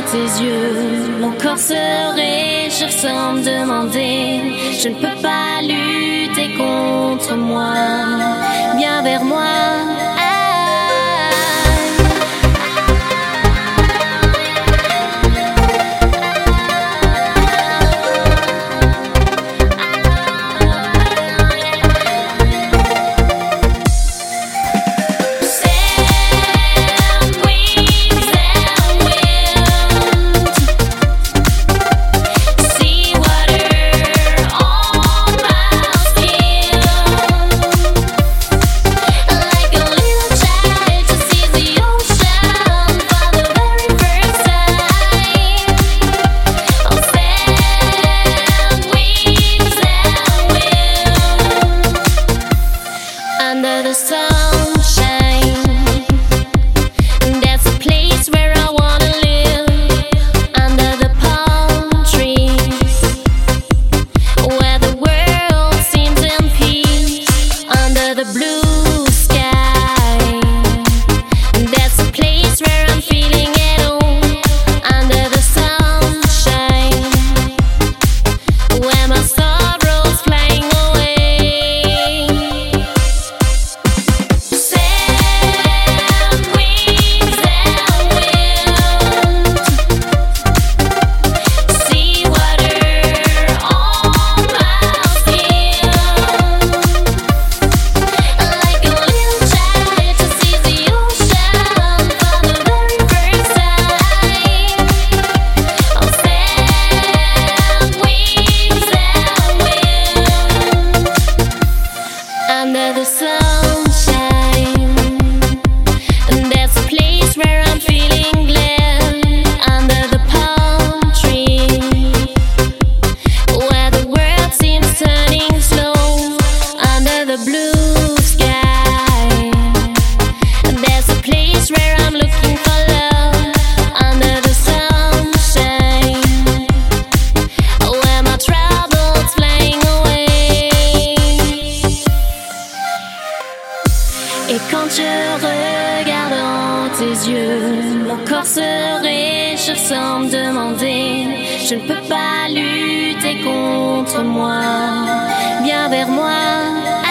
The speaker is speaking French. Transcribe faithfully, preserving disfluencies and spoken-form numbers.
tes yeux, mon corps se réchauffe sans me demander. Je ne peux pas lutter contre moi. Viens vers moi. Under the sunshine, that's a place where I wanna live. Under the palm trees, where the world seems in peace. Under the blue sky, that's a place where I'm feeling at home. Under the sunshine, where my sorrow's flying away. Under the sunshine, and that's a place where I'm feeling glad. Under the palm tree, where the world seems turning slow. Under the blue sky, and that's a place where I'm looking for love. Under the sunshine, where my troubles flying away. Et quand je regarde dans tes yeux, mon corps se réchauffe sans me demander. Je ne peux pas lutter contre moi. Viens vers moi.